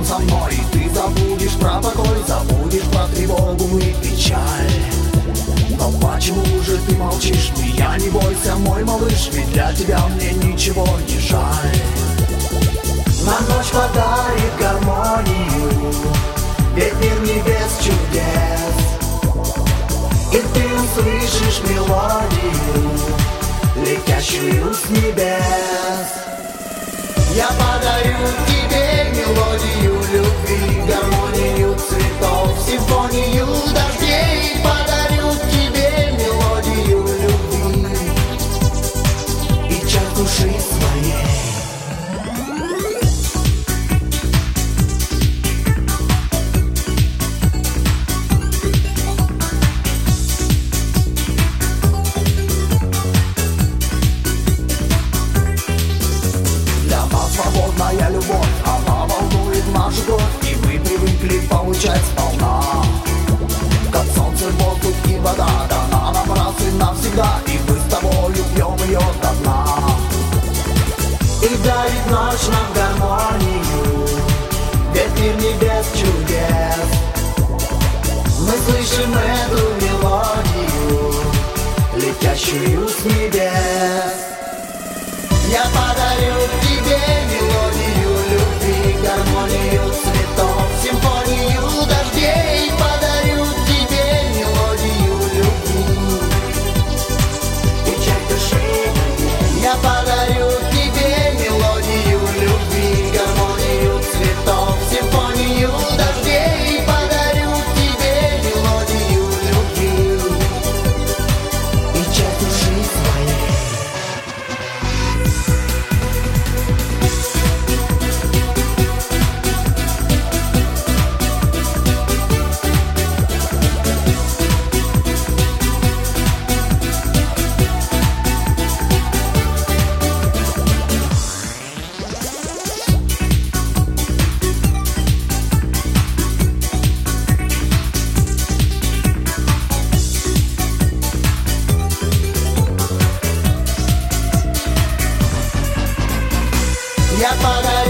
рядом со мной. Ты забудешь про покой, забудешь про тревогу и печаль. Но почему же ты молчишь? Меня не бойся, мой малыш, ведь для тебя мне ничего не жаль. Нам ночь подарит гармонию, ведь мир не без чудес. И ты услышишь мелодию, летящую с небес. Я подарю тебе мелодию любви, гармонию цветов, симфонию дождей. Подарю тебе мелодию любви и часть души своей. Свободная любовь, она волнует нашу кровь, и мы привыкли получать сполна. Как солнце, воздух и вода, дана нам раз и навсегда, и мы с тобою пьем ее до дна. И дарит ночь нам гармонию, ведь мир не без чудес. Мы слышим эту мелодию, летящую с небес. Я подарю тебе мелодию любви, гармонию цветов, симфонию дождей. Подарю тебе мелодию любви и часть души моей. Я подарю тебе мелодию любви, гармонию цветов, симфонию дождей. Подарю тебе мелодию любви и часть души своей. Я подарю